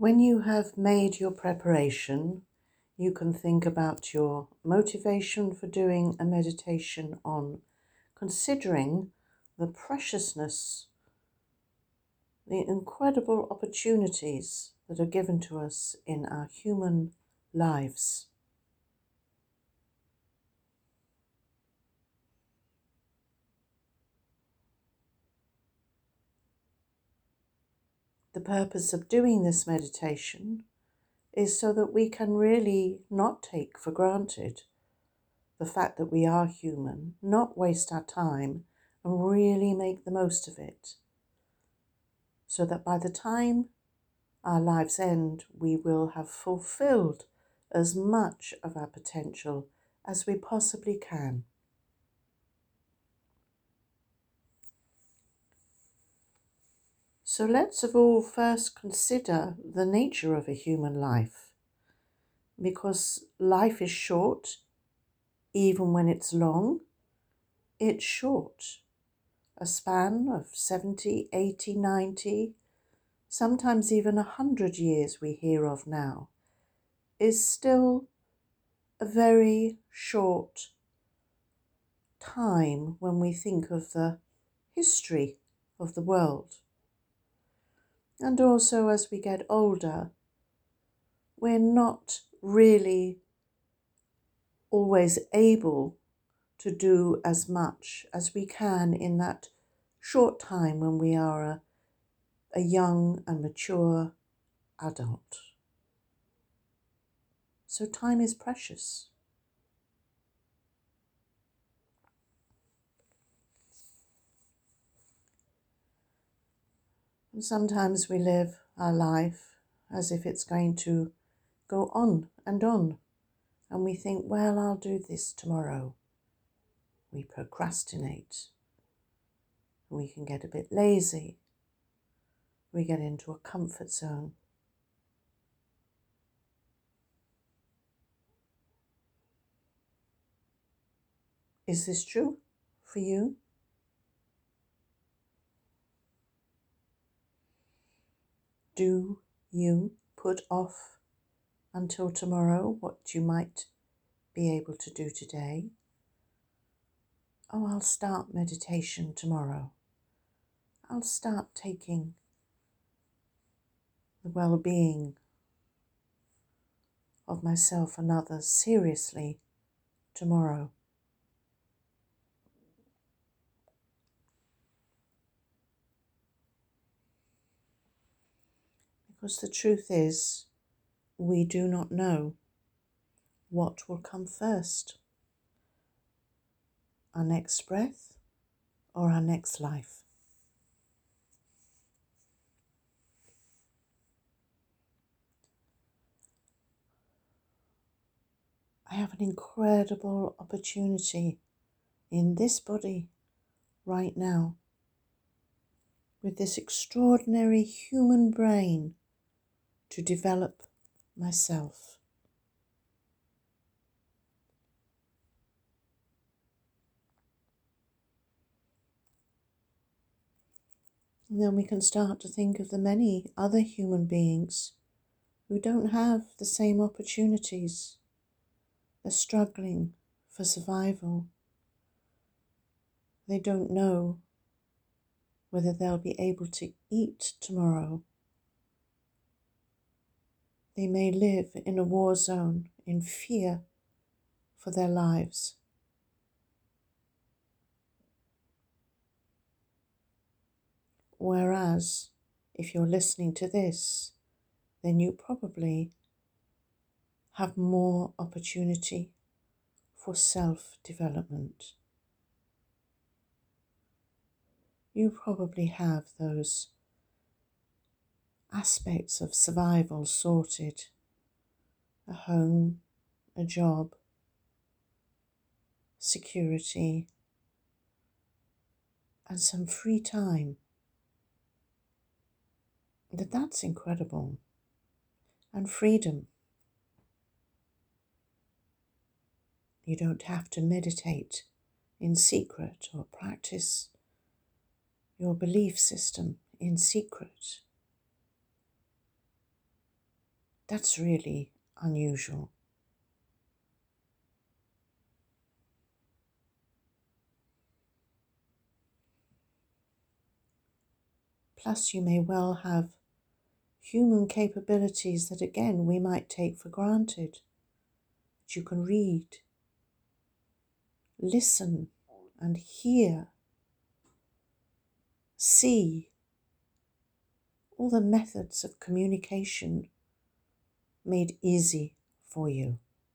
When you have made your preparation, you can think about your motivation for doing a meditation on considering the preciousness, the incredible opportunities that are given to us in our human lives. The purpose of doing this meditation is so that we can really not take for granted the fact that we are human, not waste our time, and really make the most of it, so that by the time our lives end, we will have fulfilled as much of our potential as we possibly can. So let's of all first consider the nature of a human life, because life is short. Even when it's long, it's short. A span of 70, 80, 90, sometimes even 100 years we hear of now, is still a very short time when we think of the history of the world. And also as we get older, we're not really always able to do as much as we can in that short time when we are a young and mature adult. So time is precious. And sometimes we live our life as if it's going to go on, and we think, well, I'll do this tomorrow. We procrastinate. We can get a bit lazy. We get into a comfort zone. Is this true for you? Do you put off until tomorrow what you might be able to do today? Oh, I'll start meditation tomorrow. I'll start taking the well-being of myself and others seriously tomorrow. Because the truth is, we do not know what will come first, our next breath or our next life. I have an incredible opportunity in this body right now, with this extraordinary human brain, to develop myself. And then we can start to think of the many other human beings who don't have the same opportunities. They're struggling for survival. They don't know whether they'll be able to eat tomorrow. They may live in a war zone in fear for their lives. Whereas, if you're listening to this, then you probably have more opportunity for self-development. You probably have those aspects of survival sorted: a home, a job, security, and some free time. That's incredible. And freedom. You don't have to meditate in secret or practice your belief system in secret. That's really unusual. Plus, you may well have human capabilities that, again, we might take for granted. That you can read, listen, and hear, see, all the methods of communication made easy for you.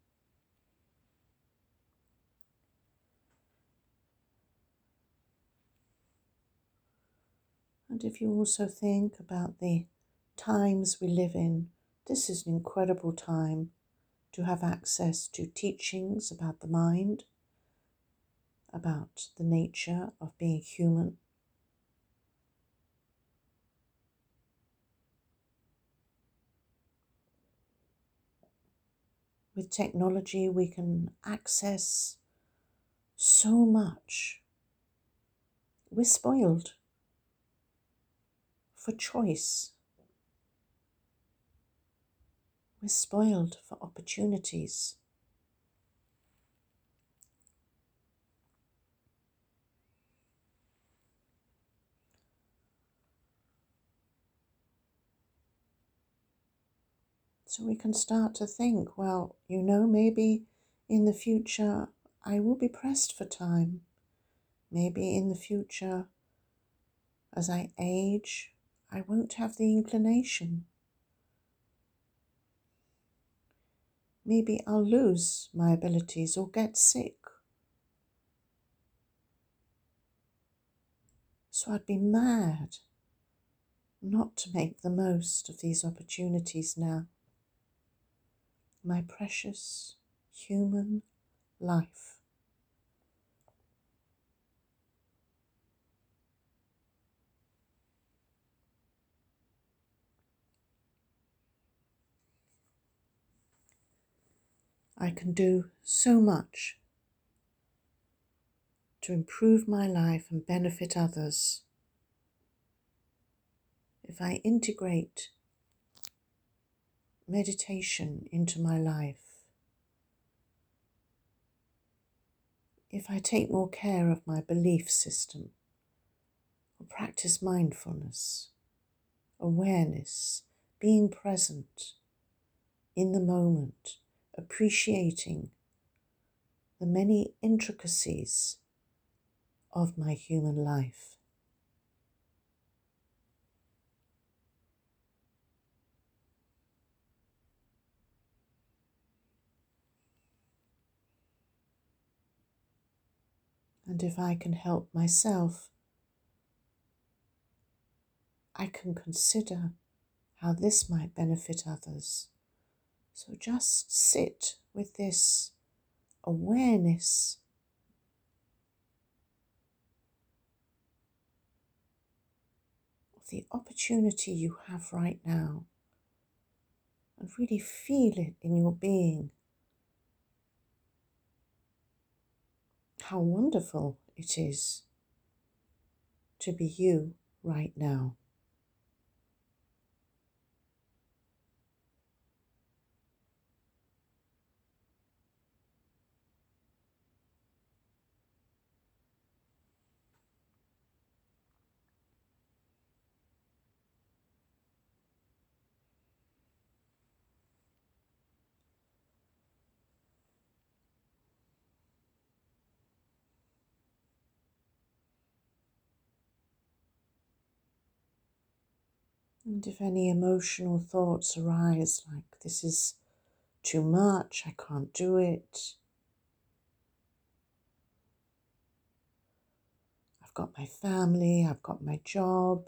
And if you also think about the times we live in, this is an incredible time to have access to teachings about the mind, about the nature of being human. With technology, we can access so much. We're spoiled for choice. We're spoiled for opportunities. So we can start to think, well, maybe in the future I will be pressed for time. Maybe in the future, as I age, I won't have the inclination. Maybe I'll lose my abilities or get sick. So I'd be mad not to make the most of these opportunities now. My precious human life. I can do so much to improve my life and benefit others if I integrate meditation into my life, if I take more care of my belief system, or practice mindfulness, awareness, being present in the moment, appreciating the many intricacies of my human life. And if I can help myself, I can consider how this might benefit others. So just sit with this awareness of the opportunity you have right now and really feel it in your being. How wonderful it is to be you right now. And if any emotional thoughts arise, like this is too much, I can't do it, I've got my family, I've got my job,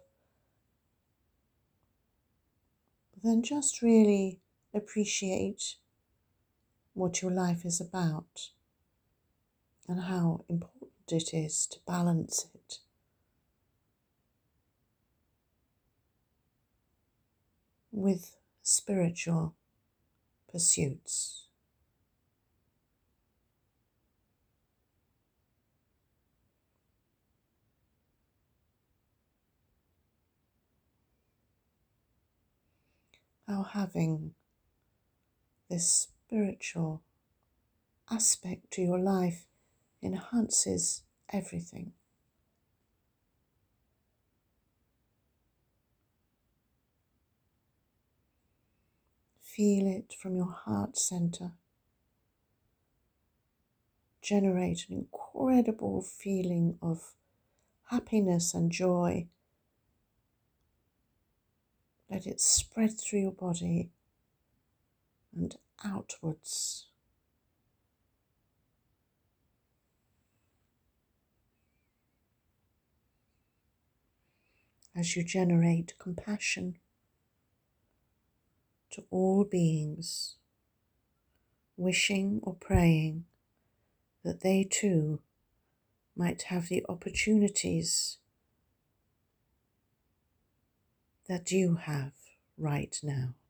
then just really appreciate what your life is about and how important it is to balance it with spiritual pursuits. How having this spiritual aspect to your life enhances everything. Feel it from your heart center. Generate an incredible feeling of happiness and joy. Let it spread through your body and outwards. As you generate compassion to all beings, wishing or praying that they too might have the opportunities that you have right now.